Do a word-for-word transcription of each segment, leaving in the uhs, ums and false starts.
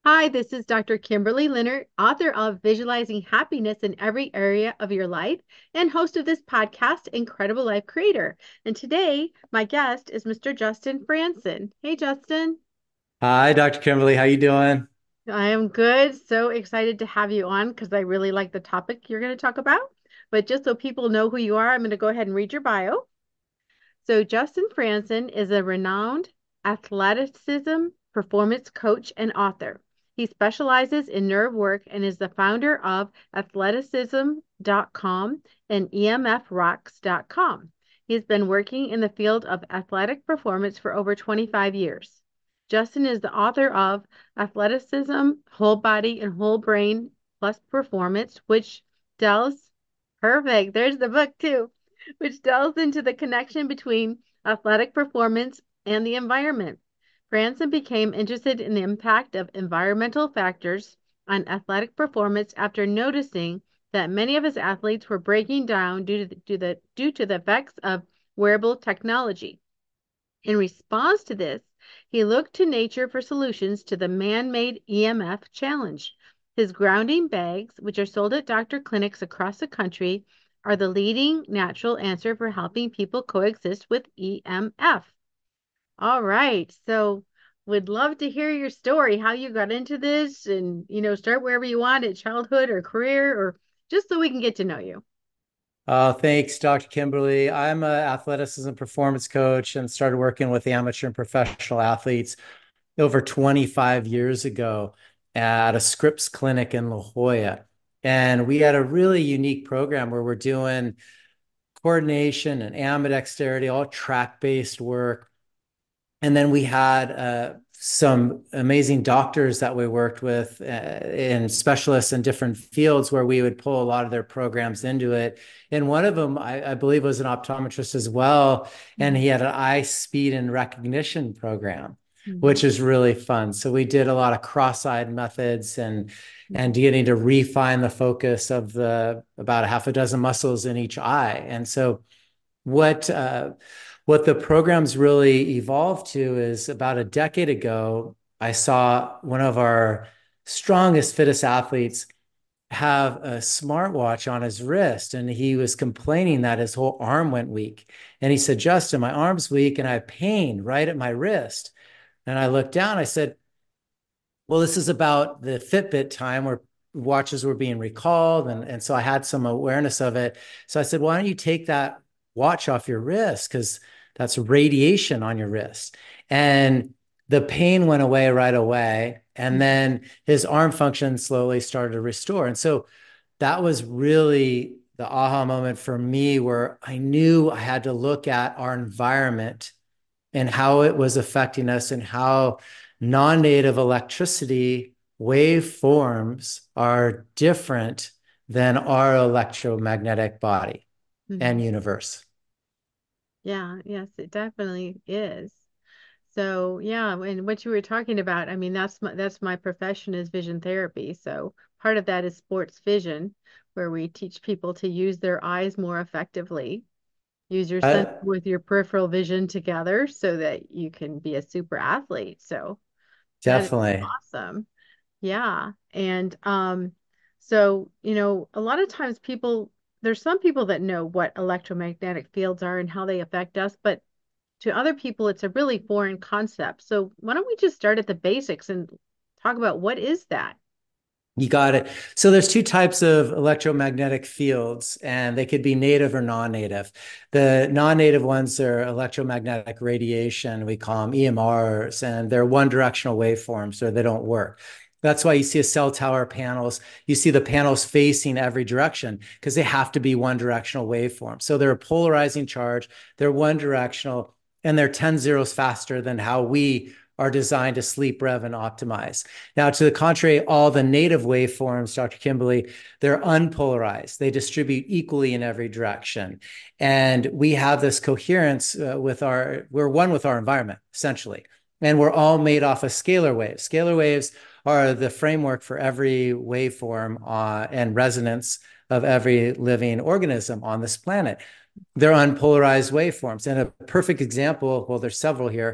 Hi, this is Doctor Kimberly Leonard, author of Visualizing Happiness in Every Area of Your Life and host of this podcast, Incredible Life Creator. And today, my guest is Mister Justin Franson. Hey, Justin. Hi, Doctor Kimberly. How you doing? I am good. So excited to have you on because I really like the topic you're going to talk about. But just so people know who you are, I'm going to go ahead and read your bio. So, Justin Franson is a renowned athleticism performance coach and author. He specializes in nerve work and is the founder of athleticism dot com and E M F rocks dot com. He's been working in the field of athletic performance for over twenty-five years. Justin is the author of Athleticism, Whole Body and Whole Brain Plus Performance, which delves perfect. There's the book too, which delves into the connection between athletic performance and the environment. Branson became interested in the impact of environmental factors on athletic performance after noticing that many of his athletes were breaking down due to the, due, the, due to the effects of wearable technology. In response to this, he looked to nature for solutions to the man made E M F challenge. His grounding bags, which are sold at doctor clinics across the country, are the leading natural answer for helping people coexist with E M F. All right. So, would love to hear your story, how you got into this, and, you know, start wherever you want at childhood or career, or just so we can get to know you. Uh, thanks, Doctor Kimberly. I'm an athleticism performance coach and started working with amateur and professional athletes over twenty-five years ago at a Scripps clinic in La Jolla. And we had a really unique program where we're doing coordination and ambidexterity, all track-based work. And then we had uh, some amazing doctors that we worked with uh, and specialists in different fields where we would pull a lot of their programs into it. And one of them, I, I believe, was an optometrist as well. And he had an eye speed and recognition program, Mm-hmm. which is really fun. So we did a lot of cross-eyed methods and and getting to refine the focus of the about a half a dozen muscles in each eye. And so what uh, what the program's really evolved to is about a decade ago, I saw one of our strongest, fittest athletes have a smartwatch on his wrist, and he was complaining that his whole arm went weak. And he said, Justin, my arm's weak and I have pain right at my wrist. And I looked down, I said, well, this is about the Fitbit time where watches were being recalled. And, and so I had some awareness of it. So I said, why don't you take that watch off your wrist? Because that's radiation on your wrist. And the pain went away right away. And then his arm function slowly started to restore. And so that was really the aha moment for me where I knew I had to look at our environment and how it was affecting us and how non-native electricity waveforms are different than our electromagnetic body and Mm-hmm. universe. Yeah, yes, it definitely is. So yeah, and what you were talking about, I mean, that's my that's my profession is vision therapy. So part of that is sports vision, where we teach people to use their eyes more effectively. Use your sense Uh, with your peripheral vision together so that you can be a super athlete. So that is Definitely. awesome. Yeah. And um, so, you know, a lot of times people, there's some people that know what electromagnetic fields are and how they affect us, but to other people, it's a really foreign concept. So why don't we just start at the basics and talk about what is that? You got it. So there's two types of electromagnetic fields, and they could be native or non-native. The non-native ones are electromagnetic radiation. We call them E M Rs, and they're one-directional waveforms, or they don't work. That's why you see a cell tower panels. You see the panels facing every direction because they have to be one-directional waveforms. So they're a polarizing charge. They're one-directional, and they're ten zeros faster than how we are designed to sleep, rev, and optimize. Now, to the contrary, all the native waveforms, Doctor Kimberly, they're unpolarized. They distribute equally in every direction. And we have this coherence uh, with our, we're one with our environment, essentially. And we're all made off of scalar waves. Scalar waves are the framework for every waveform uh, and resonance of every living organism on this planet. They're unpolarized waveforms. And a perfect example, well, there's several here,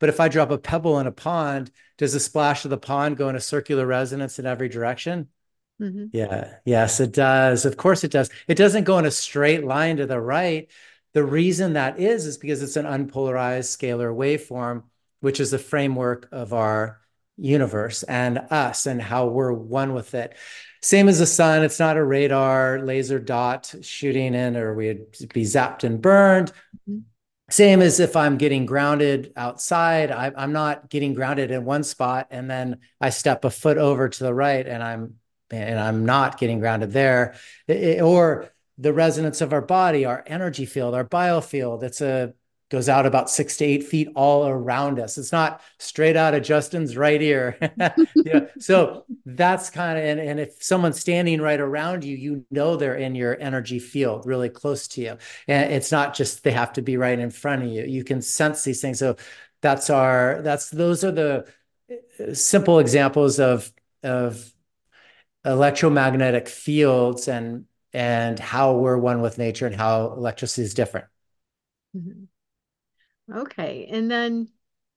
But if I drop a pebble in a pond, does the splash of the pond go in a circular resonance in every direction? Hmm. Yeah, yes, it does. Of course it does. It doesn't go in a straight line to the right. The reason that is, is because it's an unpolarized scalar waveform, which is the framework of our universe and us and how we're one with it. Same as the sun, it's not a radar laser dot shooting in, or we'd be zapped and burned. Same as if I'm getting grounded outside, I, I'm not getting grounded in one spot and then I step a foot over to the right and I'm and I'm not getting grounded there. It, or the resonance of our body, our energy field, our biofield. It's a goes out about six to eight feet all around us. It's not straight out of Justin's right ear. Yeah. So that's kind of, and, and if someone's standing right around you, you know they're in your energy field, really close to you. And it's not just they have to be right in front of you. You can sense these things. So that's our that's those are the simple examples of of electromagnetic fields and and how we're one with nature and how electricity is different. Hmm. Okay. And then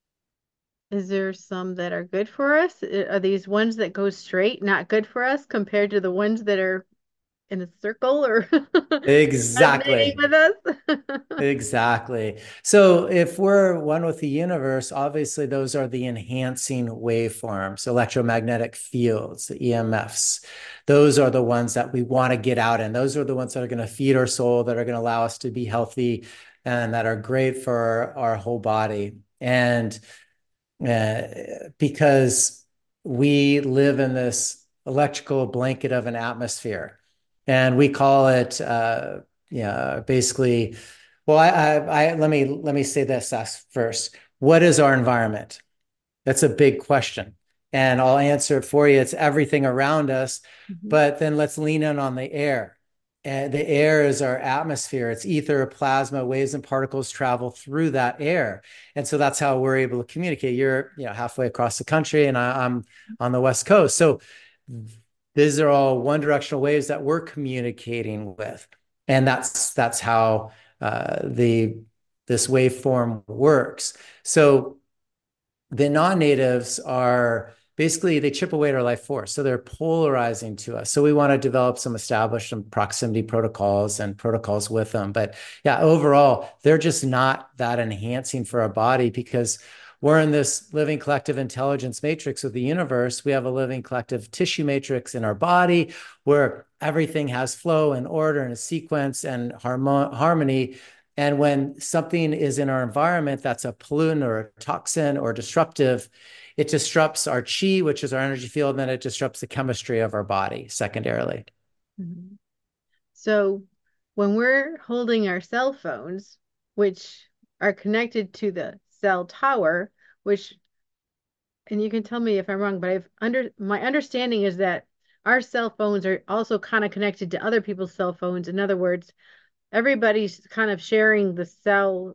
is there some that are good for us? Uh, Are these ones that go straight not good for us compared to the ones that are in a circle or resonating Exactly. with us? Exactly. So if we're one with the universe, obviously those are the enhancing waveforms, electromagnetic fields, the E M Fs. Those are the ones that we want to get out in. Those are the ones that are going to feed our soul, that are going to allow us to be healthy, and that are great for our, our whole body. And uh, because we live in this electrical blanket of an atmosphere, and we call it, uh, yeah, basically. Well, I, I, I let me let me say this first. What is our environment? That's a big question. And I'll answer it for you. It's everything around us. Mhm. But then let's lean in on the air. And the air is our atmosphere. It's ether, plasma, waves, and particles travel through that air. And so that's how we're able to communicate. You're, you know, halfway across the country, and I, I'm on the West Coast. So these are all one directional waves that we're communicating with. And that's that's how uh, the this waveform works. So the non-natives are basically, they chip away at our life force, so they're polarizing to us. So we want to develop some established some proximity protocols and protocols with them. But yeah, overall they're just not that enhancing for our body, because we're in this living collective intelligence matrix of the universe. We have a living collective tissue matrix in our body where everything has flow and order and a sequence and harmo- harmony. And when something is in our environment that's a pollutant or a toxin or disruptive, it disrupts our chi, which is our energy field, and then it disrupts the chemistry of our body secondarily. Mhm. So when we're holding our cell phones, which are connected to the cell tower, which, and you can tell me if I'm wrong, but I've under my understanding is that our cell phones are also kind of connected to other people's cell phones. In other words, everybody's kind of sharing the cell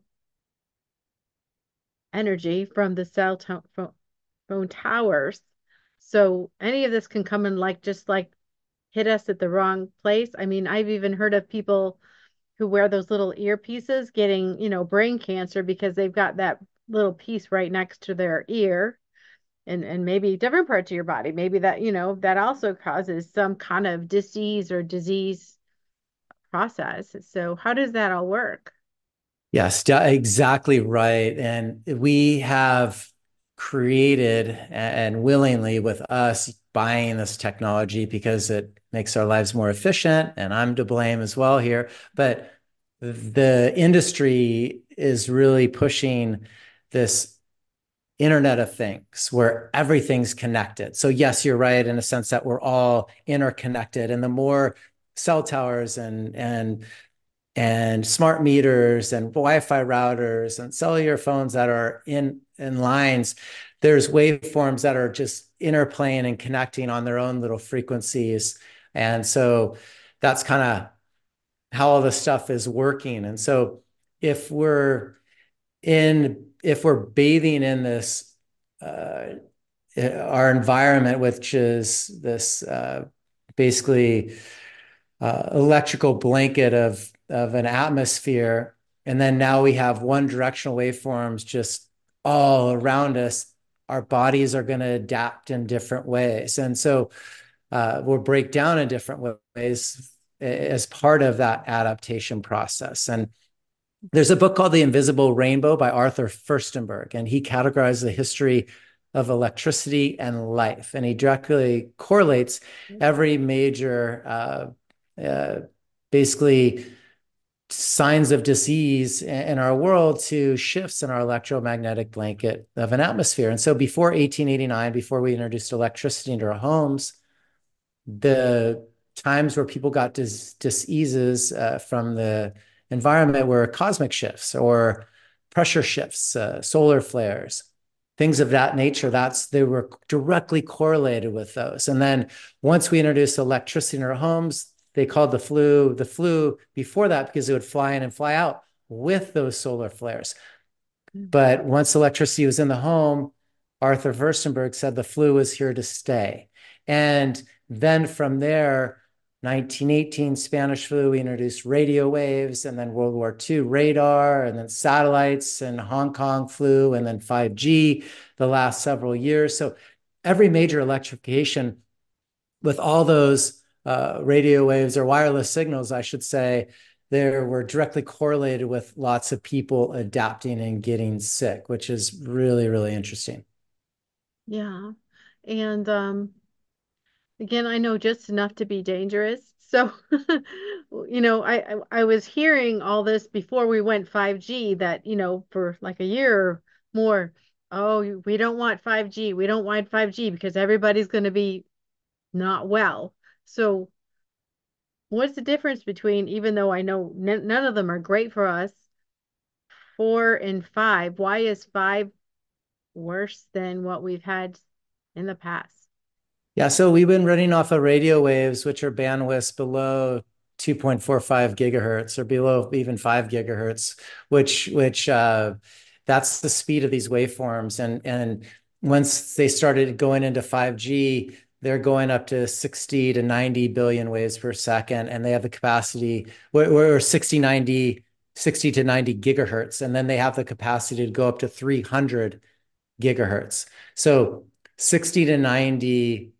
energy from the cell to phone, phone towers. So any of this can come and like just like hit us at the wrong place. I mean, I've even heard of people who wear those little earpieces getting, you know, brain cancer because they've got that little piece right next to their ear, and and maybe different parts of your body. Maybe that, you know, that also causes some kind of disease or disease process. So how does that all work? Yes, exactly right. And we have created, and willingly, with us buying this technology because it makes our lives more efficient, and I'm to blame as well here. But the industry is really pushing this Internet of Things where everything's connected. So, yes, you're right in a sense that we're all interconnected. And the more cell towers and, and and smart meters and Wi-Fi routers and cellular phones that are in in lines, there's waveforms that are just interplaying and connecting on their own little frequencies. And so that's kind of how all this stuff is working. And so if we're in if we're bathing in this uh, our environment, which is this uh, basically uh, electrical blanket of of an atmosphere, and then now we have one directional waveforms just all around us, our bodies are going to adapt in different ways. And so uh, we'll break down in different ways as part of that adaptation process. And there's a book called The Invisible Rainbow by Arthur Firstenberg, and he categorizes the history of electricity and life. And he directly correlates every major, uh, uh, basically, signs of disease in our world to shifts in our electromagnetic blanket of an atmosphere. And so before eighteen eighty-nine, before we introduced electricity into our homes, the times where people got dis- diseases uh, from the environment were cosmic shifts or pressure shifts, uh, solar flares, things of that nature. That's they were directly correlated with those. And then once we introduced electricity in our homes, they called the flu the flu before that because it would fly in and fly out with those solar flares. But once electricity was in the home, Arthur Firstenberg said the flu was here to stay. And then from there, nineteen eighteen Spanish flu, we introduced radio waves, and then World War Two radar, and then satellites, and Hong Kong flu, and then five G the last several years. So every major electrification with all those uh, radio waves or wireless signals, I should say, there were directly correlated with lots of people adapting and getting sick, which is really, really interesting. Yeah. And um again, I know just enough to be dangerous. So, you know, I, I I was hearing all this before we went five G that, you know, for like a year or more, oh, we don't want five G. We don't want five G because everybody's going to be not well. So, what's the difference between, even though I know n none of them are great for us, four and five? Why is five worse than what we've had in the past? Yeah, so we've been running off of radio waves, which are bandwidths below two point four five gigahertz or below even five gigahertz, which which uh, that's the speed of these waveforms. And and once they started going into five G, they're going up to sixty to ninety billion waves per second, and they have the capacity, or sixty, ninety, sixty to ninety gigahertz, and then they have the capacity to go up to three hundred gigahertz. So sixty to ninety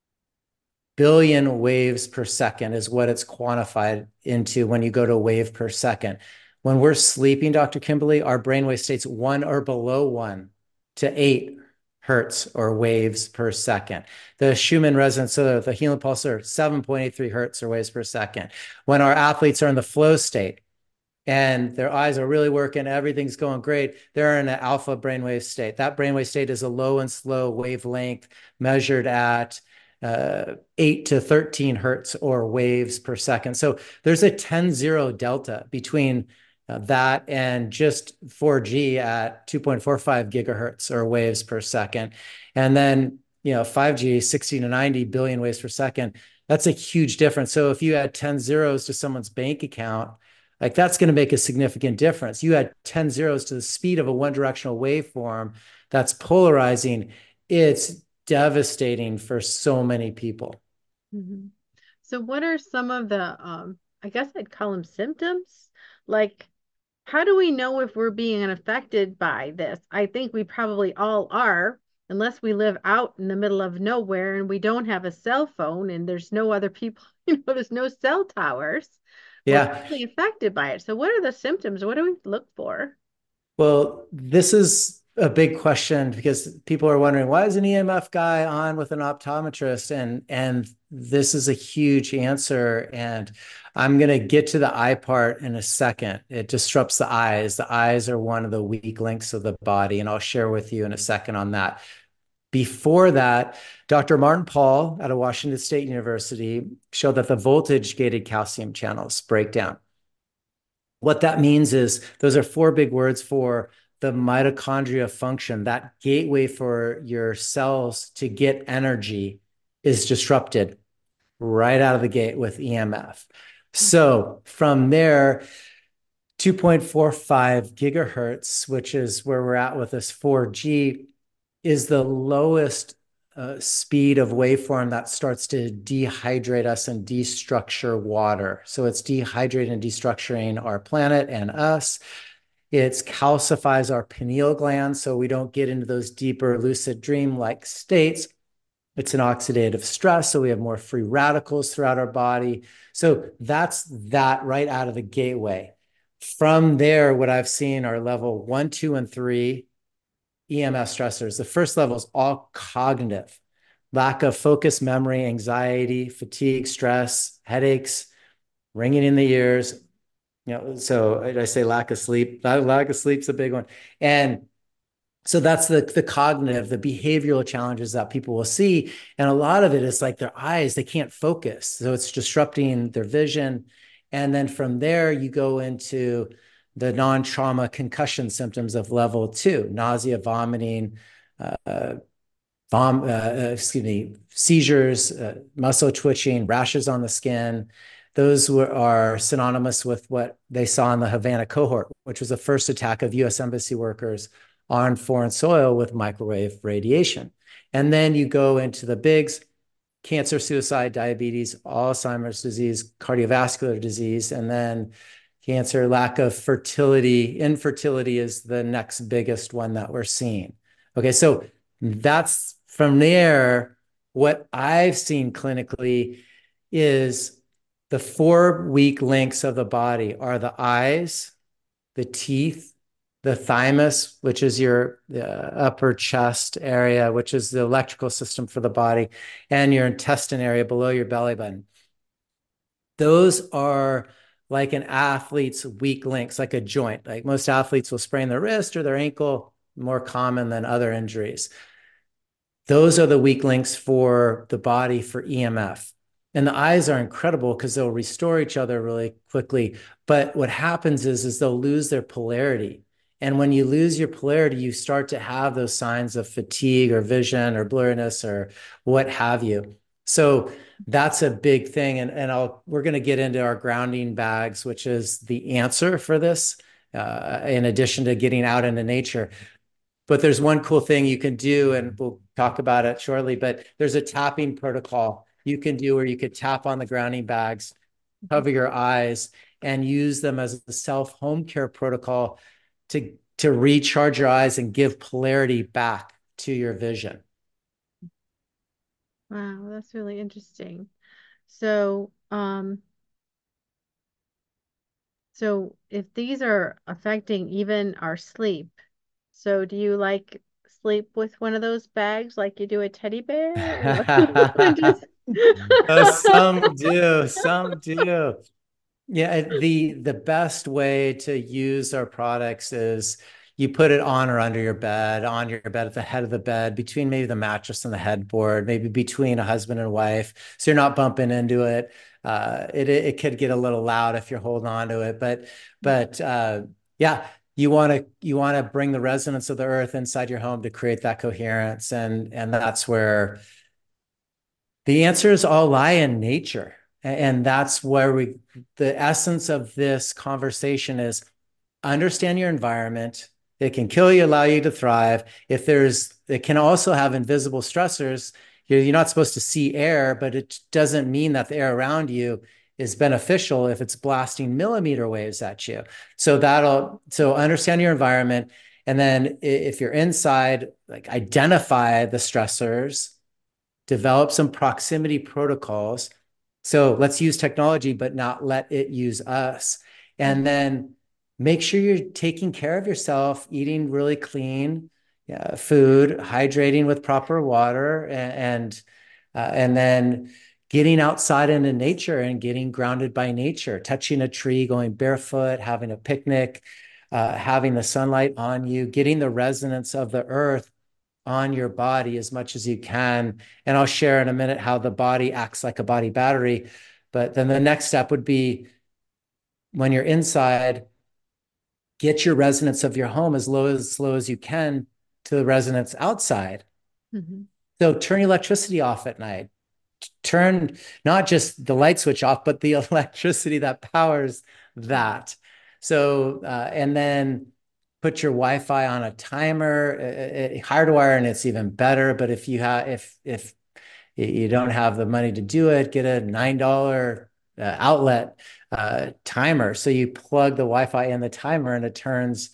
billion waves per second is what it's quantified into when you go to a wave per second. When we're sleeping, Doctor Kimberly, our brainwave states one or below one to eight hertz or waves per second. The Schumann resonance, so the Helium pulsar, seven point eight three hertz or waves per second. When our athletes are in the flow state, and their eyes are really working, everything's going great, they're in an alpha brainwave state. That brainwave state is a low and slow wavelength measured at uh, eight to thirteen hertz or waves per second. So there's a ten zero delta between uh, that and just four G at two point four five gigahertz or waves per second. And then, you know, five G, sixty to ninety billion waves per second. That's a huge difference. So if you add ten zeros to someone's bank account, like that's going to make a significant difference. You add ten zeros to the speed of a one directional waveform that's polarizing. It's devastating for so many people. Mhm. So what are some of the um I guess I'd call them symptoms? Like how do we know if we're being affected by this? I think we probably all are, unless we live out in the middle of nowhere and we don't have a cell phone and there's no other people, you know, there's no cell towers. We're Yeah. probably affected by it. So what are the symptoms? What do we look for? Well, this is a big question because people are wondering why is an E M F guy on with an optometrist, and and this is a huge answer, and I'm going to get to the eye part in a second. It disrupts the eyes. The eyes are one of the weak links of the body, and I'll share with you in a second on that. Before that, Doctor Martin Pall out of Washington State University showed that the voltage gated calcium channels break down. What that means is those are four big words for the mitochondria function. That gateway for your cells to get energy is disrupted right out of the gate with E M F. So from there, two point four five gigahertz, which is where we're at with this four G, is the lowest uh, speed of waveform that starts to dehydrate us and destructure water. So it's dehydrating and destructuring our planet and us. It calcifies our pineal gland so we don't get into those deeper lucid dream like states. It's an oxidative stress, so we have more free radicals throughout our body. So that's that right out of the gateway. From there, what I've seen are level one, two, and three E M F stressors. The first level is all cognitive, lack of focus, memory, anxiety, fatigue, stress, headaches, ringing in the ears. You know, so I say lack of sleep. Lack of sleep's a big one. And so that's the the cognitive, the behavioral challenges that people will see. And a lot of it is like their eyes, they can't focus. So it's disrupting their vision. And then from there, you go into the non-trauma concussion symptoms of level two, nausea, vomiting, uh, vom, uh, excuse me, seizures, uh, muscle twitching, rashes on the skin. Those were, are synonymous with what they saw in the Havana cohort, which was the first attack of U S embassy workers on foreign soil with microwave radiation. And then you go into the bigs: cancer, suicide, diabetes, Alzheimer's disease, cardiovascular disease, and then cancer, lack of fertility. Infertility is the next biggest one that we're seeing. Okay, so that's from there. What I've seen clinically is the four weak links of the body are the eyes, the teeth, the thymus, which is your uh, upper chest area, which is the electrical system for the body, and your intestine area below your belly button. Those are like an athlete's weak links, like a joint. Like most athletes will sprain their wrist or their ankle, more common than other injuries. Those are the weak links for the body for E M F. And the eyes are incredible because they'll restore each other really quickly. But what happens is, is they'll lose their polarity. And when you lose your polarity, you start to have those signs of fatigue or vision or blurriness or what have you. So that's a big thing. And, and I'll, we're going to get into our grounding bags, which is the answer for this, uh, in addition to getting out into nature. But there's one cool thing you can do, and we'll talk about it shortly, but there's a tapping protocol you can do where you could tap on the grounding bags, cover your eyes, and use them as a self-home care protocol to, to recharge your eyes and give polarity back to your vision. Wow, that's really interesting. So, um, so if these are affecting even our sleep, so do you like sleep with one of those bags like you do a teddy bear or just Oh, some do, some do. Yeah, the the best way to use our products is you put it on or under your bed, on your bed at the head of the bed, between maybe the mattress and the headboard, maybe between a husband and wife, so you're not bumping into it. Uh, it it could get a little loud if you're holding on to it, but but uh, yeah, you want to you want to bring the resonance of the earth inside your home to create that coherence, and and that's where the answers all lie in nature. And that's where we, the essence of this conversation is understand your environment. It can kill you, allow you to thrive. If there's, it can also have invisible stressors. You're, you're not supposed to see air, but it doesn't mean that the air around you is beneficial if it's blasting millimeter waves at you. So that'll, so understand your environment. And then if you're inside, like identify the stressors, develop some proximity protocols. So let's use technology, but not let it use us. And then make sure you're taking care of yourself, eating really clean uh, food, hydrating with proper water, and and, uh, and then getting outside into nature and getting grounded by nature, touching a tree, going barefoot, having a picnic, uh, having the sunlight on you, getting the resonance of the earth on your body as much as you can. And I'll share in a minute how the body acts like a body battery. But then the next step would be when you're inside, get your resonance of your home as low as slow as you can to the resonance outside. mm-hmm. So turn electricity off at night. Turn not just the light switch off, but the electricity that powers that. So, uh, and then put your Wi-Fi on a timer, uh, hardwire, and it's even better. But if you have, if if you don't have the money to do it, get a nine dollar uh, outlet uh, timer. So you plug the Wi-Fi in the timer, and it turns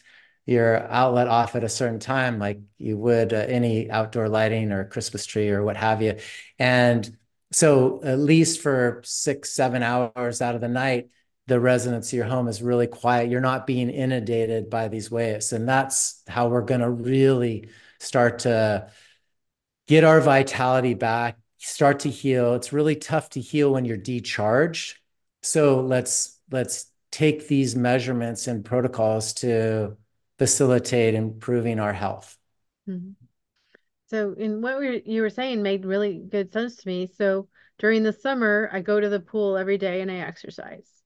your outlet off at a certain time, like you would uh, any outdoor lighting or Christmas tree or what have you. And so, at least for six, seven hours out of the night, the residence of your home is really quiet. You're not being inundated by these waves. And that's how we're going to really start to get our vitality back, start to heal. It's really tough to heal when you're decharged. So let's let's take these measurements and protocols to facilitate improving our health. Mhm. So, in what we you were saying made really good sense to me. So, during the summer, I go to the pool every day and I exercise.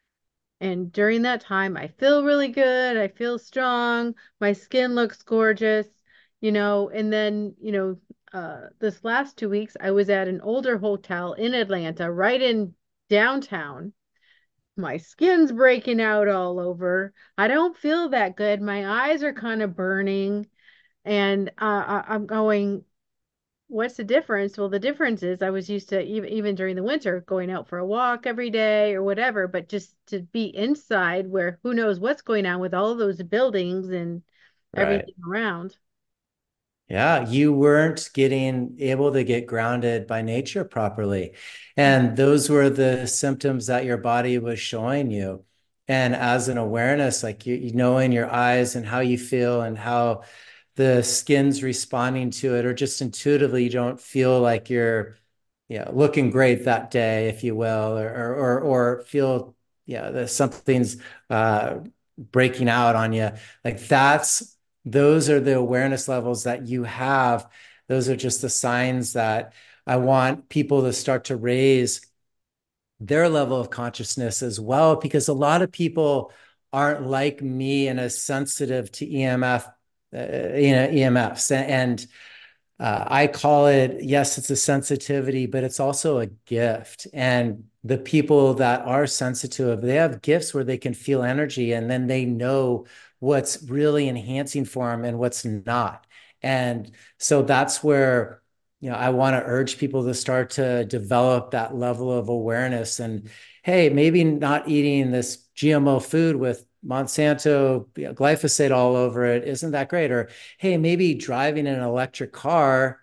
And during that time, I feel really good. I feel strong. My skin looks gorgeous, you know. And then, you know, uh, this last two weeks, I was at an older hotel in Atlanta, right in downtown. My skin's breaking out all over. I don't feel that good. My eyes are kind of burning. And uh, I- I'm going, what's the difference? Well, the difference is I was used to even even during the winter going out for a walk every day or whatever, but just to be inside where who knows what's going on with all of those buildings and Right. everything around. Yeah, you weren't getting able to get grounded by nature properly. And those were the symptoms that your body was showing you. And as an awareness, like you, you knowing your eyes and how you feel and how the skin's responding to it, or just intuitively, you don't feel like you're, you know, looking great that day, if you will, or or or feel, yeah, that something's uh, breaking out on you. Like that's those are the awareness levels that you have. Those are just the signs that I want people to start to raise their level of consciousness as well, because a lot of people aren't like me and as sensitive to E M F, uh, you know, E M Fs. And uh, I call it, yes, it's a sensitivity, but it's also a gift. And the people that are sensitive, they have gifts where they can feel energy and then they know what's really enhancing for them and what's not. And so that's where, you know, I want to urge people to start to develop that level of awareness. And hey, maybe not eating this G M O food with Monsanto, you know, glyphosate all over it isn't that great. Or hey, maybe driving an electric car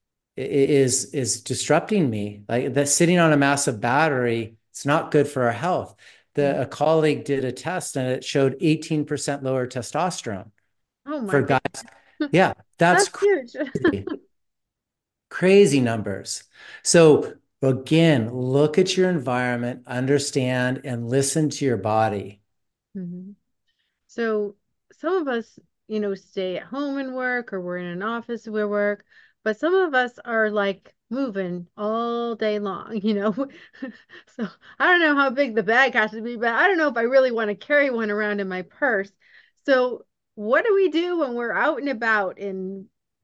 is is disrupting me. Like that sitting on a massive battery, it's not good for our health. The a colleague did a test and it showed eighteen percent lower testosterone Oh my for guys. goodness. Yeah, that's That's huge. crazy. Crazy numbers. So again, look at your environment, understand and listen to your body. Mhm. So some of us, you know, stay at home and work, or we're in an office where work, but some of us are like moving all day long, you know. So I don't know how big the bag has to be, but I don't know if I really want to carry one around in my purse. So what do we do when we're out and about, and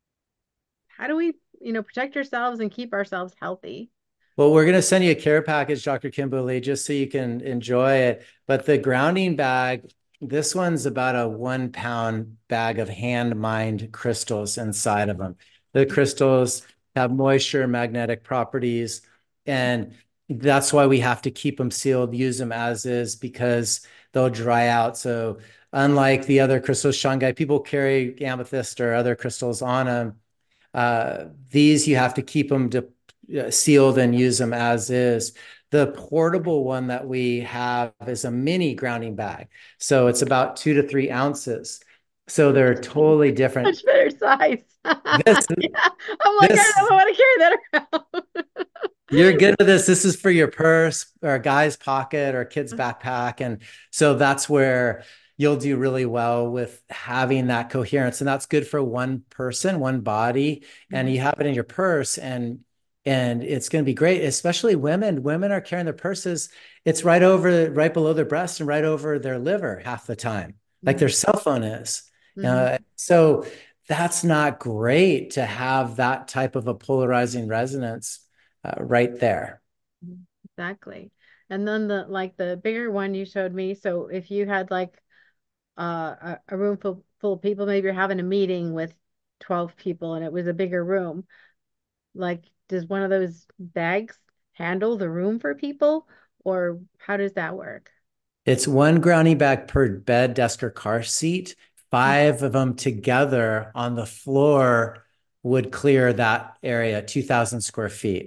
how do we, you know, protect ourselves and keep ourselves healthy? Well, we're going to send you a care package, Doctor Kimberly, just so you can enjoy it. But the grounding bag, this one's about a one pound bag of hand mined crystals inside of them. The crystals have moisture, magnetic properties, and that's why we have to keep them sealed, use them as is, because they'll dry out. So, unlike the other crystals, shungite, people carry amethyst or other crystals on them. Uh, these you have to keep them to, uh, sealed and use them as is. The portable one that we have is a mini grounding bag. So it's about two to three ounces. So they're totally different. Much better size. This, Yeah. I'm like, I don't this, know how to carry that you're around. good at this. This is for your purse or a guy's pocket or a kid's backpack. And so that's where you'll do really well with having that coherence. And that's good for one person, one body. And Mhm. you have it in your purse and and it's going to be great, especially women. Women are carrying their purses. It's right over, right below their breast and right over their liver half the time, like their Mhm. cell phone is. Mhm. Uh, so that's not great to have that type of a polarizing resonance uh, right there. Mhm. Exactly. And then the like the bigger one you showed me. So if you had like uh, a, a room full, full of people, maybe you're having a meeting with twelve people and it was a bigger room. Like, does one of those bags handle the room for people, or how does that work? It's one grounding bag per bed, desk, or car seat, five of them together on the floor would clear that area, two thousand square feet.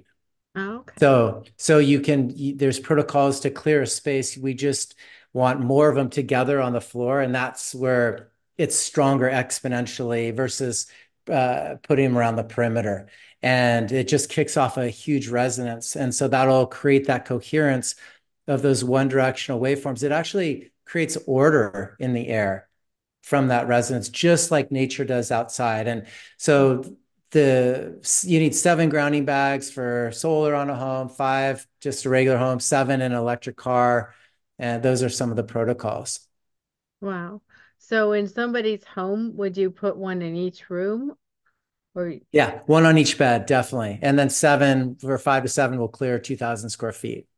Okay. So, so you can, there's protocols to clear a space. We just want more of them together on the floor. And that's where it's stronger exponentially versus uh, putting them around the perimeter. And it just kicks off a huge resonance. And so that'll create that coherence of those one directional waveforms. It actually creates order in the air from that resonance, just like nature does outside. And so the you need seven grounding bags for solar on a home, five just a regular home, seven in an electric car. And those are some of the protocols. Wow. So in somebody's home, would you put one in each room or Yeah, one on each bed, definitely. And then seven for five to seven will clear two thousand square feet.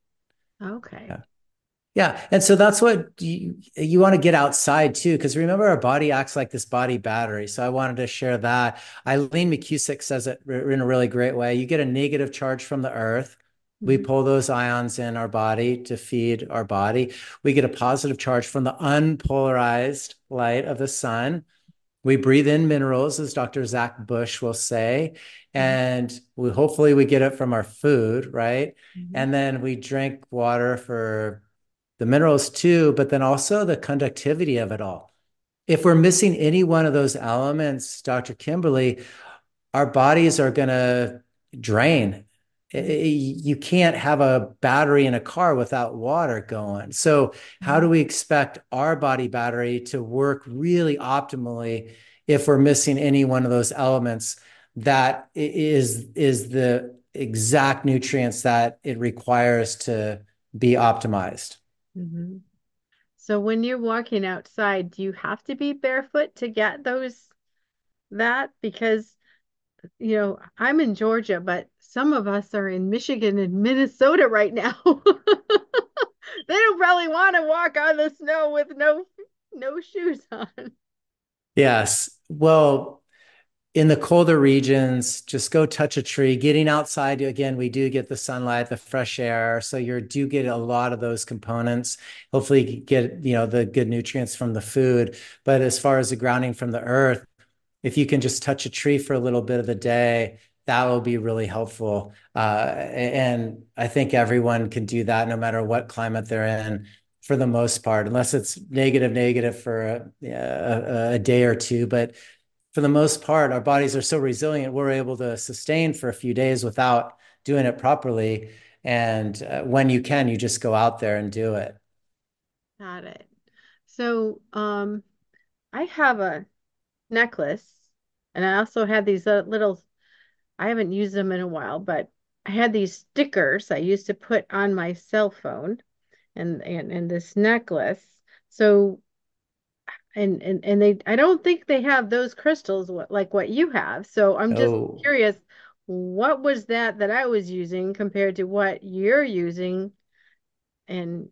okay. Yeah. Yeah. And so that's what you, you want to get outside too, because remember, our body acts like this body battery. So I wanted to share that. Eileen McCusick says it in a really great way. You get a negative charge from the earth. We Mhm. pull those ions in our body to feed our body. We get a positive charge from the unpolarized light of the sun. We breathe in minerals, as Doctor Zach Bush will say, Mhm. and we hopefully we get it from our food, right? Mhm. And then we drink water for the minerals too, but then also the conductivity of it all. If we're missing any one of those elements, Doctor Kimberly, our bodies are going to drain. Mhm. You can't have a battery in a car without water going. So, how do Mhm. we expect our body battery to work really optimally if we're missing any one of those elements that is is the exact nutrients that it requires to be optimized? Mhm. So when you're walking outside, do you have to be barefoot to get those that? Because, you know, I'm in Georgia, but some of us are in Michigan and Minnesota right now. They don't probably want to walk on the snow with no no shoes on. Yes. Well, in the colder regions, just go touch a tree. Getting outside, again, we do get the sunlight, the fresh air. So you do get a lot of those components. Hopefully you get, you know, the good nutrients from the food. But as far as the grounding from the earth, if you can just touch a tree for a little bit of the day, that will be really helpful. Uh, and I think everyone can do that no matter what climate they're in for the most part, unless it's negative, negative for a, a, a day or two. But for the most part, our bodies are so resilient, we're able to sustain for a few days without doing it properly. And uh, when you can, you just go out there and do it. Got it. So, um, I have a necklace, and I also had these uh, little, I haven't used them in a while, but I had these stickers I used to put on my cell phone and and, and this necklace. So, and, and and they I don't think they have those crystals what, like what you have. So I'm just Oh, curious, what was that that I was using compared to what you're using, and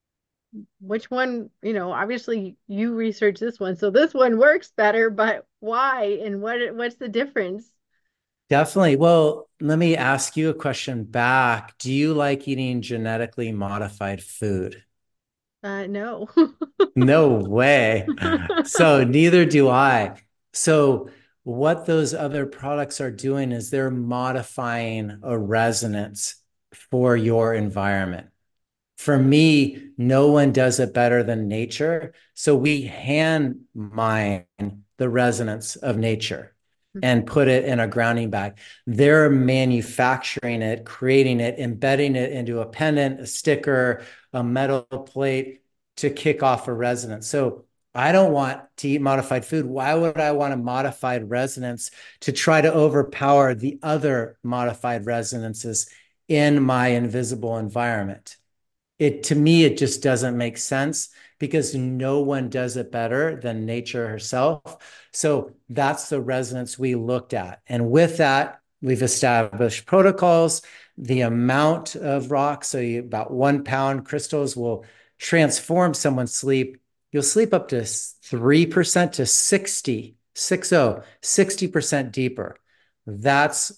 which one, you know, obviously you researched this one, so this one works better, but why and what what's the difference? definitely. Well, let me ask you a question back. Do you like eating genetically modified food? Uh, no. No way. So neither do I. So what those other products are doing is they're modifying a resonance for your environment. For me, no one does it better than nature. So we hand mine the resonance of nature and put it in a grounding bag. They're manufacturing it, creating it, embedding it into a pendant, a sticker, a metal plate to kick off a resonance. So I don't want to eat modified food. Why would I want a modified resonance to try to overpower the other modified resonances in my invisible environment? It to me it just doesn't make sense because no one does it better than nature herself. So that's the resonance we looked at, and with that we've established protocols, the amount of rock. So you, about one pound crystals will transform someone's sleep. You'll sleep up to three percent to sixty, six oh, sixty percent deeper. That's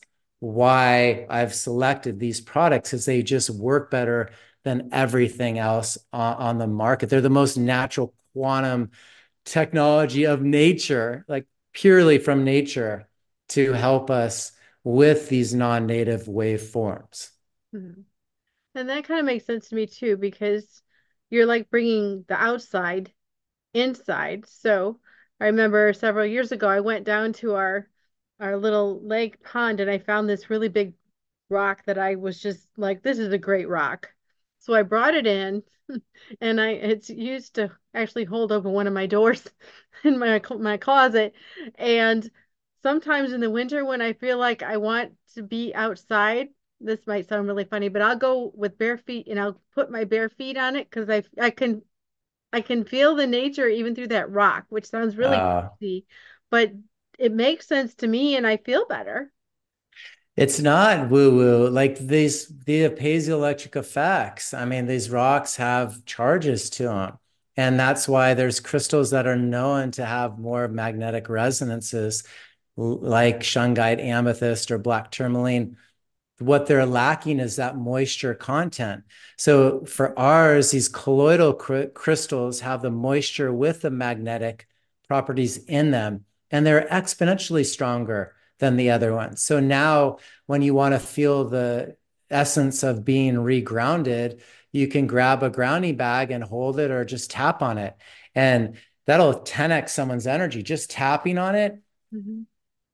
why I've selected these products, because they just work better than everything else on, on the market. They're the most natural quantum technology of nature, like purely from nature, to help us with these non-native waveforms. Mhm. And that kind of makes sense to me too, because you're like bringing the outside inside. So I remember several years ago, I went down to our our little lake pond and I found this really big rock that I was just like, this is a great rock. So I brought it in and I it's used to actually hold open one of my doors in my my closet. And sometimes in the winter when I feel like I want to be outside, this might sound really funny, but I'll go with bare feet and I'll put my bare feet on it because I I can I can feel the nature even through that rock, which sounds really Uh, crazy, but it makes sense to me and I feel better. it's not woo-woo. Like these, the piezoelectric effects. I mean, these rocks have charges to them. And that's why there's crystals that are known to have more magnetic resonances, like shungite amethyst or black tourmaline. What they're lacking is that moisture content. So for ours, these colloidal cr- crystals have the moisture with the magnetic properties in them, and they're exponentially stronger than the other ones. So now, when you want to feel the essence of being regrounded, you can grab a grounding bag and hold it or just tap on it. And that'll ten x someone's energy. Just tapping on it, Mhm.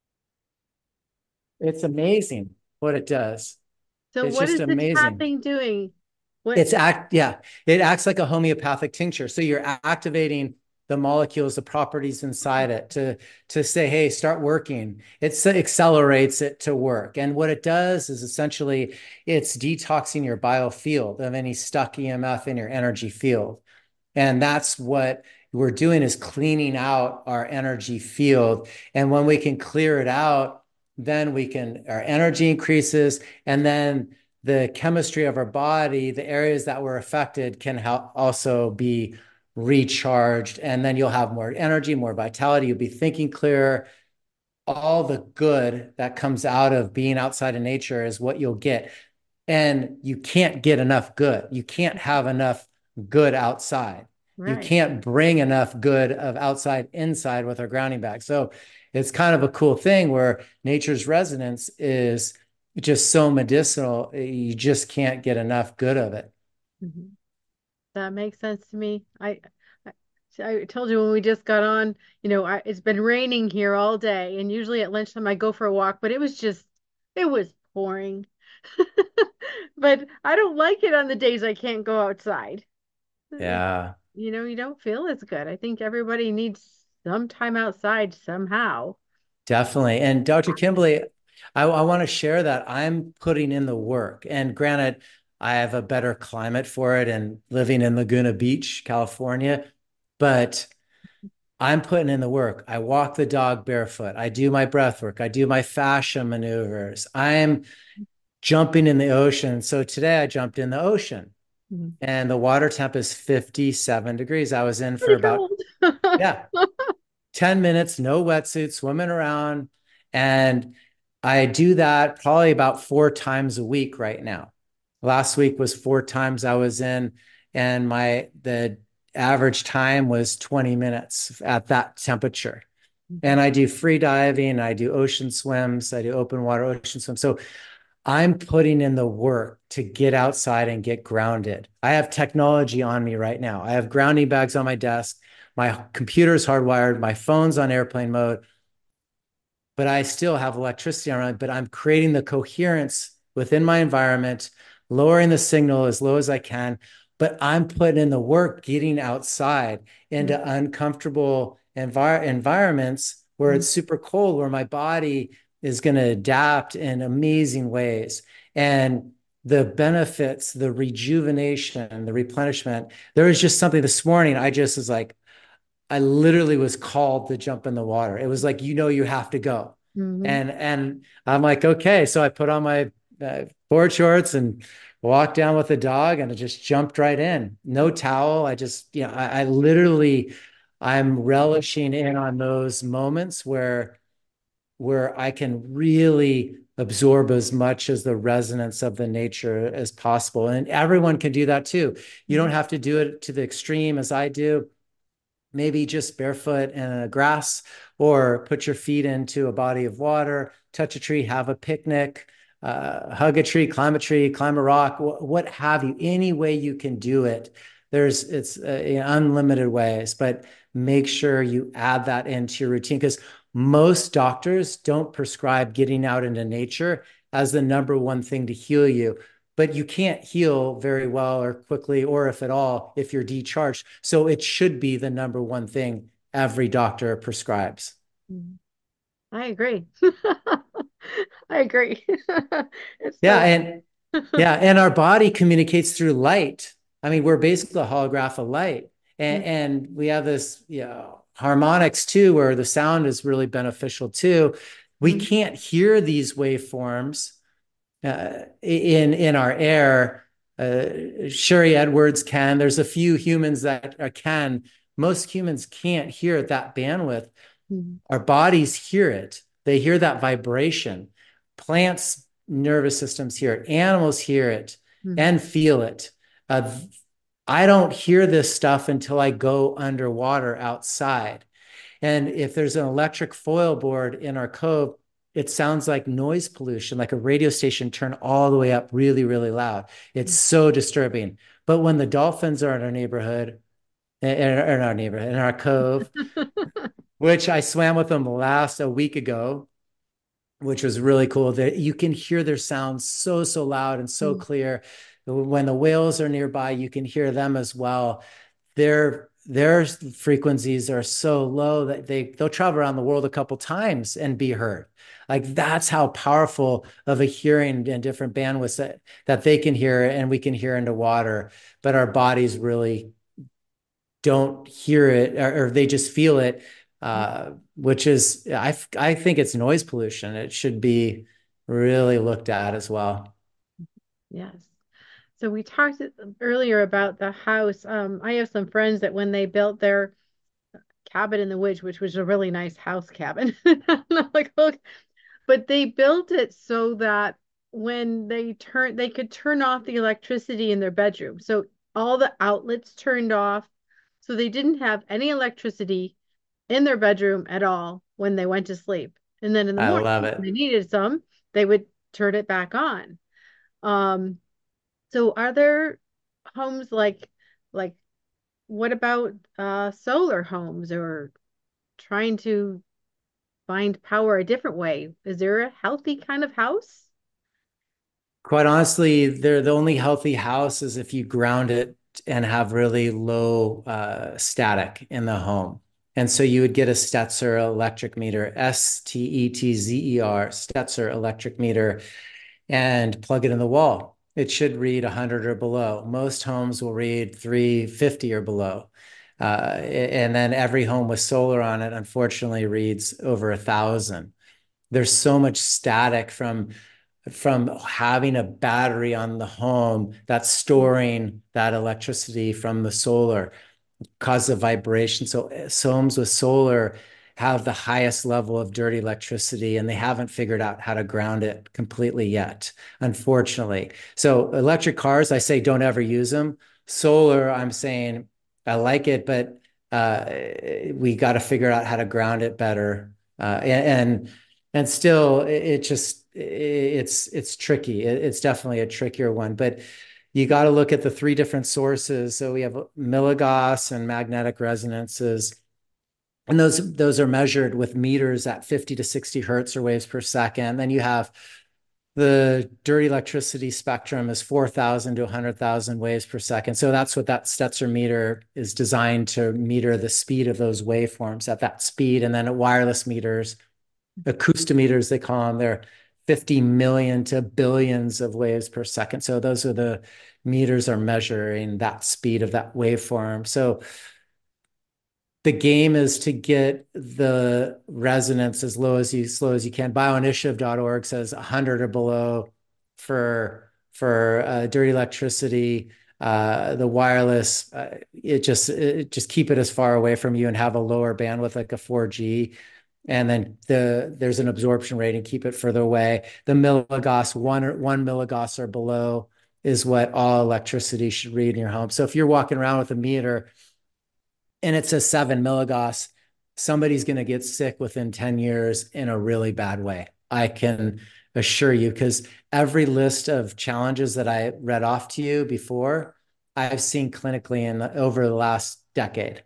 it's amazing what it does. So It's what just is the amazing. tapping doing? What? It's act, yeah, it acts like a homeopathic tincture. So you're activating the molecules, the properties inside it to to say, hey, start working. It accelerates it to work. And what it does is essentially it's detoxing your biofield of any stuck E M F in your energy field. And that's what we're doing is cleaning out our energy field. And when we can clear it out, then we can, our energy increases. And then the chemistry of our body, the areas that were affected can help also be recharged. And then you'll have more energy, more vitality. You'll be thinking clearer. All the good that comes out of being outside of nature is what you'll get. And you can't get enough good. You can't have enough good outside. You Right. can't bring enough good of outside inside with our grounding bag. So it's kind of a cool thing where nature's resonance is just so medicinal. You just can't get enough good of it. Mhm. That makes sense to me. I, I I told you when we just got on, you know, I, it's been raining here all day, and usually at lunchtime I go for a walk, but it was just, it was pouring. But I don't like it on the days I can't go outside. It, Yeah. you know, you don't feel as good. I think everybody needs some time outside somehow. Definitely. And Doctor Kimberly, I, I want to share that I'm putting in the work. And granted, I have a better climate for it and living in Laguna Beach, California, but I'm putting in the work. I walk the dog barefoot. I do my breath work. I do my fascia maneuvers. I'm jumping in the ocean. So today I jumped in the ocean Mhm. and the water temp is fifty-seven degrees. I was in for Pretty about, cold. yeah, ten minutes, no wetsuit, swimming around. And I do that probably about four times a week right now. Last week was four times I was in, and my the average time was twenty minutes at that temperature. And I do free diving, I do ocean swims, I do open water ocean swims. So I'm putting in the work to get outside and get grounded. I have technology on me right now. I have grounding bags on my desk. My computer's hardwired. My phone's on airplane mode, but I still have electricity around. But I'm creating the coherence within my environment, lowering the signal as low as I can. But I'm putting in the work getting outside into uncomfortable envir- environments where Mhm. it's super cold, where my body is going to adapt in amazing ways. And the benefits, the rejuvenation, the replenishment. There was just something this morning. I just was like, I literally was called to jump in the water. It was like, you know, you have to go. Mhm. And and I'm like, okay. So I put on my uh, board shorts and walked down with the dog and I just jumped right in. No towel. I just, you know, I, I literally, I'm relishing in on those moments where where I can really absorb as much as the resonance of the nature as possible. And everyone can do that too. You don't Mhm. have to do it to the extreme as I do. maybe just barefoot in a grass, or put your feet into a body of water, touch a tree, have a picnic, uh, hug a tree, climb a tree, climb a rock, what have you, any way you can do it. There's it's uh, unlimited ways, but make sure you add that into your routine, because most doctors don't prescribe getting out into nature as the number one thing to heal you, but you can't heal very well or quickly, or if at all, if you're decharged. So it should be the number one thing every doctor prescribes. Mhm. I agree. I agree. It's Yeah, so and yeah, and our body communicates through light. I mean, we're basically a holograph of light, and, mm, and we have this, you know, harmonics too, where the sound is really beneficial too. We mm, can't hear these waveforms uh, in in our air. Uh, Sherry Edwards can. There's a few humans that can. Most humans can't hear at that bandwidth. mm, Our bodies hear it. They hear that vibration. Plants' nervous systems hear it. Animals hear it mm, and feel it. Uh, I don't hear this stuff until I go underwater outside. And if there's an electric foil board in our cove, it sounds like noise pollution, like a radio station turned all the way up really, really loud. It's mm. so disturbing. But when the dolphins are in our neighborhood, in our neighborhood, in our cove, which I swam with them last a week ago, which was really cool, that you can hear their sounds so, so loud and so Mm, clear. When the whales are nearby, you can hear them as well. Their their frequencies are so low that they they'll travel around the world a couple times and be heard. Like that's how powerful of a hearing and different bandwidths that, that they can hear, and we can hear into water, but our bodies really don't hear it, or, or they just feel it, mm. uh, which is, I, I think it's noise pollution. It should be really looked at as well. Yes. So we talked earlier about the house. Um, I have some friends that when they built their cabin in the woods, which was a really nice house cabin, like, look, but they built it so that when they turn, they could turn off the electricity in their bedroom. So all the outlets turned off. So they didn't have any electricity in their bedroom at all when they went to sleep. And then in the I morning, love when it. they needed some, they would turn it back on. Um, so are there homes like like what about uh solar homes, or trying to find power a different way? Is there a healthy kind of house? Quite honestly, they're the only healthy house is if you ground it and have really low uh, static in the home. And so you would get a Stetzer electric meter, S T E T Z E R, Stetzer electric meter, and plug it in the wall. It should read one hundred or below. Most homes will read three fifty or below. Uh, and then every home with solar on it, unfortunately, reads over a thousand. There's so much static from from having a battery on the home that's storing that electricity from the solar, cause of vibration. So, so homes with solar have the highest level of dirty electricity, and they haven't figured out how to ground it completely yet, unfortunately. So electric cars, I say don't ever use them. Solar, I'm saying I like it, but uh, we got to figure out how to ground it better. Uh, and and still, it just it's it's tricky. It's definitely a trickier one, but you got to look at the three different sources. So we have milligauss and magnetic resonances, and those those are measured with meters at fifty to sixty hertz or waves per second. Then you have the dirty electricity spectrum is four thousand to one hundred thousand waves per second. So that's what that Stetzer meter is designed to meter the speed of those waveforms at that speed. And then wireless meters, acoustometers, they call them, they're fifty million to billions of waves per second. So those are the meters are measuring that speed of that waveform. So the game is to get the resonance as low as you slow as you can. bioinitiative dot org says one hundred or below for for uh, dirty electricity. Uh, the wireless, uh, it just it just keep it as far away from you and have a lower bandwidth like a four G. And then the there's an absorption rate and keep it further away. The milligauss, one or one milligauss or below is what all electricity should read in your home. So if you're walking around with a meter and it says seven milligauss, somebody's going to get sick within ten years in a really bad way. I can assure you, because every list of challenges that I read off to you before, I've seen clinically in the, over the last decade.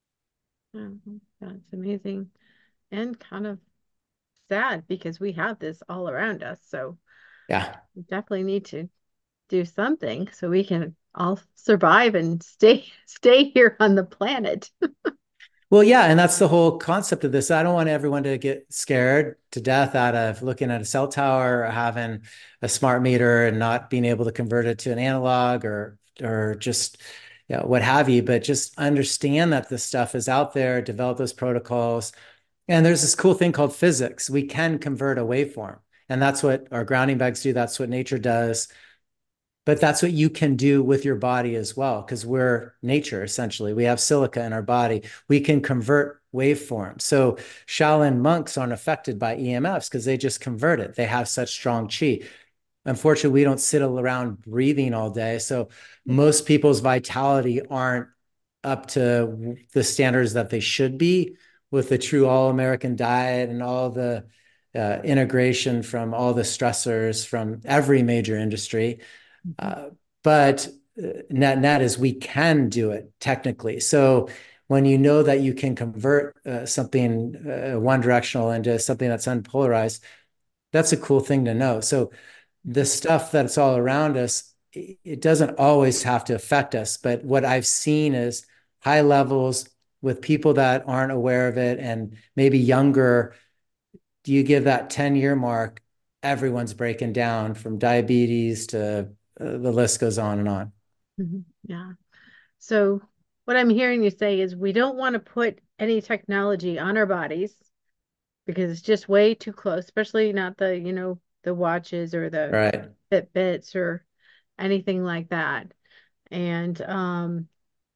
Mhm. That's amazing and kind of sad because we have this all around us. So Yeah. we definitely need to do something so we can all survive and stay stay here on the planet. Well, yeah, and that's the whole concept of this. I don't want everyone to get scared to death out of looking at a cell tower or having a smart meter and not being able to convert it to an analog or or just you know, what have you. But just understand that this stuff is out there, develop those protocols. And there's this cool thing called physics. We can convert a waveform. And that's what our grounding bags do. That's what nature does. But that's what you can do with your body as well, because we're nature essentially. We have silica in our body. We can convert waveforms. So Shaolin monks aren't affected by E M Fs because they just convert it. They have such strong chi. Unfortunately, we don't sit around breathing all day. So most people's vitality aren't up to the standards that they should be with the true all American diet and all the uh, integration from all the stressors from every major industry. Mhm. Uh, but uh, net net is we can do it technically. So when you know that you can convert uh, something uh, one directional into something that's unpolarized, that's a cool thing to know. So the stuff that's all around us, it doesn't always have to affect us. But what I've seen is high levels with people that aren't aware of it and maybe younger. Do you give that ten year mark? Everyone's breaking down from diabetes to uh, the list goes on and on. Mhm. Yeah. So what I'm hearing you say is we don't want to put any technology on our bodies because it's just way too close, especially not the, you know, the watches or the Right. Fitbits or anything like that. And um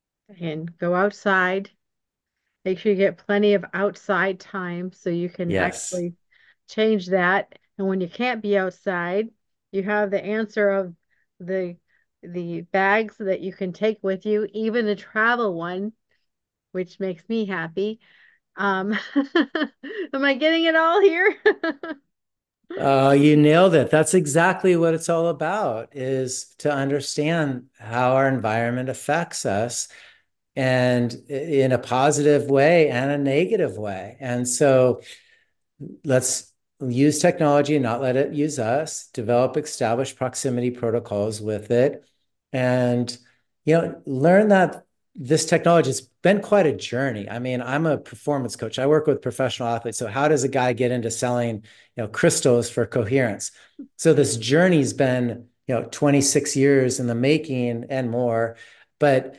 and go outside. Make sure you get plenty of outside time so you can Yes. actually change that. And when you can't be outside, you have the answer of the the bags that you can take with you, even a travel one, which makes me happy. Um, am I getting it all here? Uh, you nailed it. That's exactly what it's all about, is to understand how our environment affects us and in a positive way and a negative way. And so let's use technology and not let it use us, develop established proximity protocols with it, and you know, learn that this technology has been quite a journey. I mean, I'm a performance coach. I work with professional athletes. So how does a guy get into selling, you know, crystals for coherence? So this journey's been, you know, twenty-six years in the making and more, but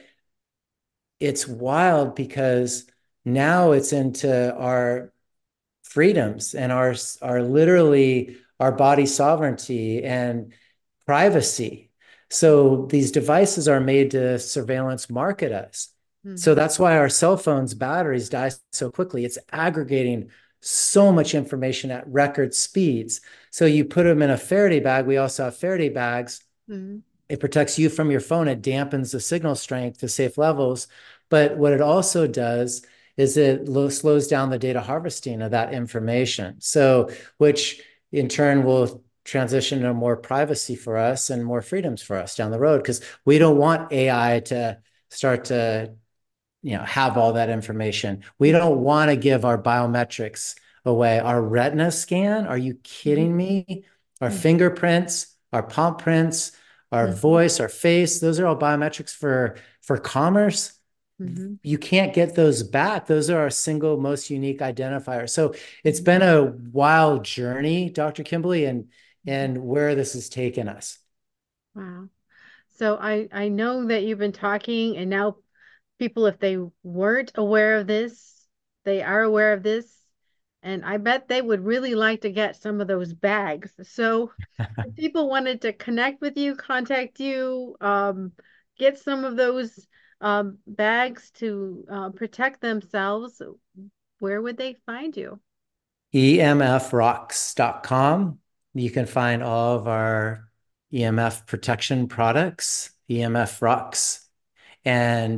it's wild because now it's into our freedoms and our our literally our body sovereignty and privacy. So these devices are made to surveillance market us. So Mhm. that's why our cell phones batteries die so quickly. It's aggregating so much information at record speeds. So you put them in a Faraday bag. We also have Faraday bags. Mhm. It protects you from your phone. It dampens the signal strength to safe levels. But what it also does is it slows down the data harvesting of that information. So, which in turn will transition to more privacy for us and more freedoms for us down the road, because we don't want A I to start to you know have all that information. We don't want to give our biometrics away. Our retina scan, are you Mhm. kidding me? Our Mhm. fingerprints, our palm prints, our Mhm. voice, our face, those are all biometrics for for commerce. Mhm. You can't get those back. Those are our single most unique identifier. So it's Mhm. been a wild journey, Doctor Kimberly, and Mhm. and where this has taken us. Wow. So I I know that you've been talking and now people, if they weren't aware of this, they are aware of this. And I bet they would really like to get some of those bags. So if people wanted to connect with you, contact you, um, get some of those um, bags to uh, protect themselves, where would they find you? E M F rocks dot com. You can find all of our E M F protection products, E M F Rocks. And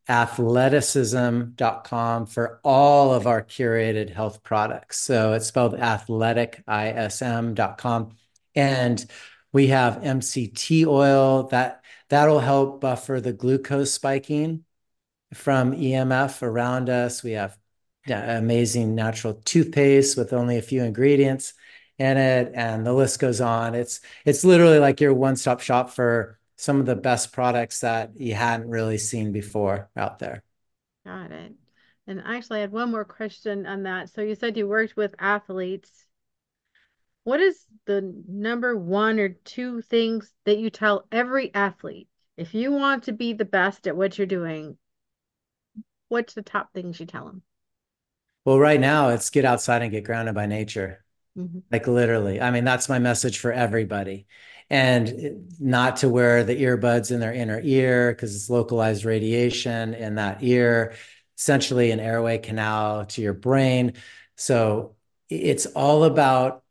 athleticism dot com for all of our curated health products. So it's spelled athletic, I S M dot com. And we have M C T oil that that'll help buffer the glucose spiking from E M F around us. We have amazing natural toothpaste with only a few ingredients in it, and the list goes on. It's it's literally like your one-stop shop for some of the best products that you hadn't really seen before out there. Got it. And actually, I had one more question on that. So you said you worked with athletes. What is the number one or two things that you tell every athlete? If you want to be the best at what you're doing, what's the top things you tell them? Well, right now it's get outside and get grounded by nature. Hmm. Like literally. I mean, that's my message for everybody. And not to wear the earbuds in their inner ear because it's localized radiation in that ear, essentially an airway canal to your brain. So it's all about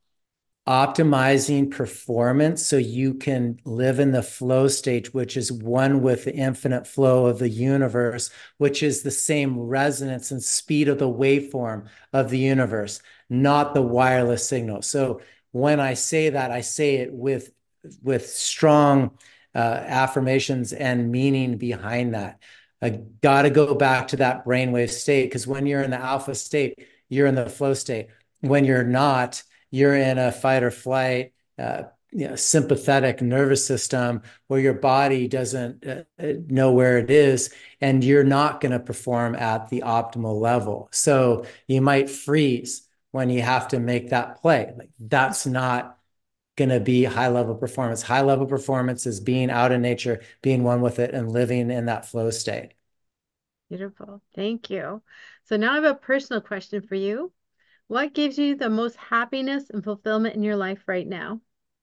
optimizing performance so you can live in the flow state, which is one with the infinite flow of the universe, which is the same resonance and speed of the waveform of the universe, not the wireless signal. So when I say that, I say it with with strong uh, affirmations and meaning behind that. I got to go back to that brainwave state because when you're in the alpha state, you're in the flow state. When you're not, you're in a fight or flight, uh, you know, sympathetic nervous system where your body doesn't uh, know where it is, and you're not going to perform at the optimal level. So you might freeze when you have to make that play. Like that's not going to be high level performance. High level performance is being out in nature, being one with it, and living in that flow state. Beautiful. Thank you. So now I have a personal question for you. What gives you the most happiness and fulfillment in your life right now?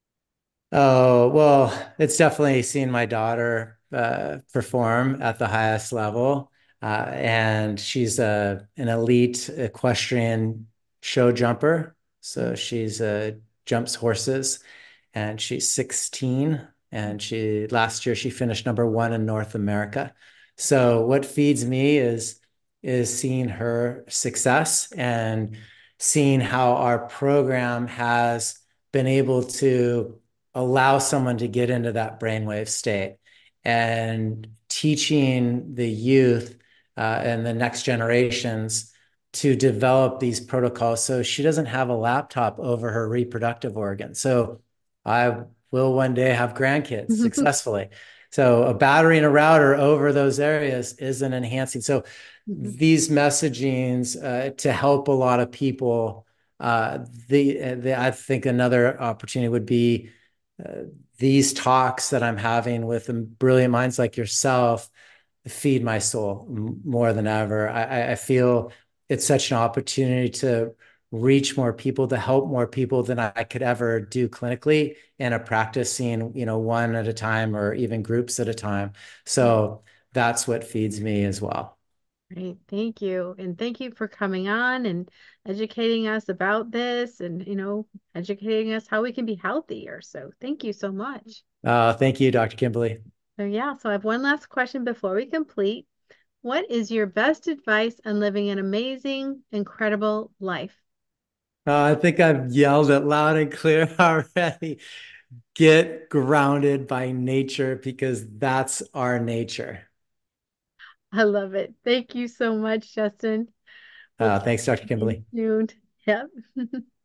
Oh, well, it's definitely seeing my daughter uh, perform at the highest level. Uh, and she's a, an elite equestrian show jumper. So she's uh, jumps horses and she's sixteen. And she last year she finished number one in North America. So what feeds me is is seeing her success and seeing how our program has been able to allow someone to get into that brainwave state and teaching the youth uh, and the next generations to develop these protocols so she doesn't have a laptop over her reproductive organ. So I will one day have grandkids successfully. So a battery and a router over those areas is an enhancing. So these messagings uh, to help a lot of people. Uh, the, the I think another opportunity would be uh, these talks that I'm having with brilliant minds like yourself feed my soul more than ever. I, I feel it's such an opportunity to reach more people, to help more people than I could ever do clinically in a practicing, you know, one at a time or even groups at a time. So that's what feeds me as well. Great. Thank you. And thank you for coming on and educating us about this and, you know, educating us how we can be healthier. So thank you so much. Uh, thank you, Doctor Kimberly. So yeah, so I have one last question before we complete. What is your best advice on living an amazing, incredible life? Uh, I think I've yelled it loud and clear already. Get grounded by nature because that's our nature. I love it. Thank you so much, Justin. We'll Uh, keep thanks, Doctor you Kimberly. tuned. Yep.